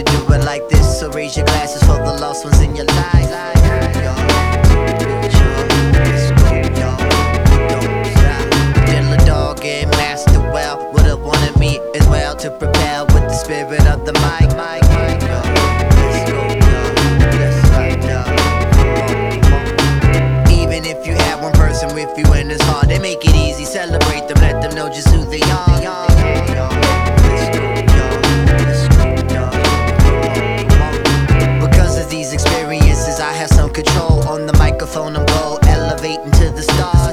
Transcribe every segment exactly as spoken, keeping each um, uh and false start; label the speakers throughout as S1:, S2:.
S1: do it like this, so raise your glasses for the lost ones in your life. Dilla Dog and Master Well would've wanted me as well to propel with the spirit of the mic. Even if you have one person with you and it's hard, they make it easy. Celebrate them, let them know just who they are. Because of these experiences, I have some control. On the microphone, I'm go elevating to the stars.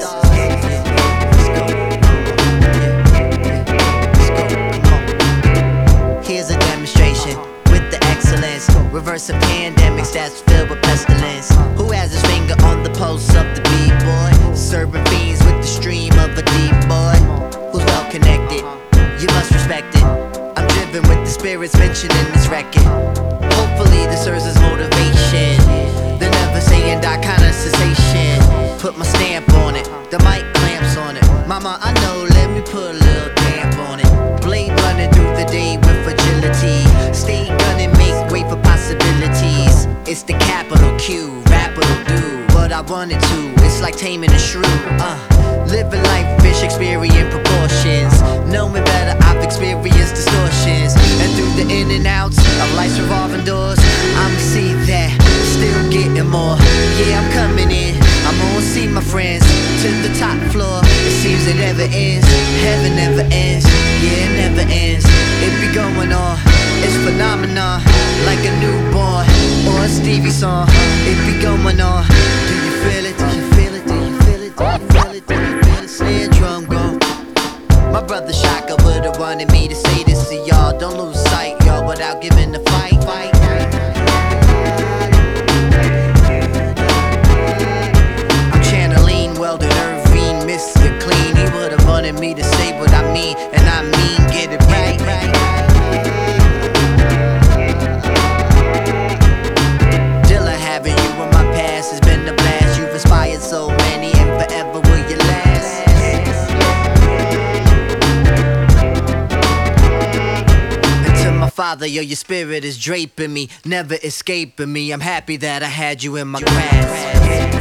S1: Here's a demonstration with the excellence, reversing pandemics that's filled with pestilence. Who has his finger on the pulse of the B-boy? Serving fiends with the stream of a deep boy who's well connected. You must respect it. I'm driven with the spirits mentioned in this record. Hopefully this serves as motivation. The never saying die kind of sensation. Put my stamp on it, the mic clamps on it. Mama, I know, let me put a little damp on it. Blade running through the day with agility. Stay gunning, make way for possibilities. It's the capital Q, rapper will do what I wanted to. It's like taming a shrew. Uh, living life, fish experience proportions. Knowing better, I've experienced distortions. And through the in and outs of life's revolving doors, I'ma see that, still getting more. Yeah, I'm coming in, I'm gonna see my friends to the top floor. It seems it never ends, heaven never ends. Yeah, it never ends, it be going on. It's phenomenon, like a newborn or a Stevie song. It be going on. Do you feel it? Do you feel it? Do you feel it? Do you feel it? Do you feel the snare drum go? My brother Shaka would've wanted me to say this to y'all. Don't lose sight, y'all, without giving the fight. Fight. I'm channeling Weldon Irving, Mister Clean. He would've wanted me to say what I mean, and I mean get it right. right. Has been a blast, you've inspired so many, and forever will you last. And to my father, yo, your spirit is draping me, never escaping me. I'm happy that I had you in my grasp.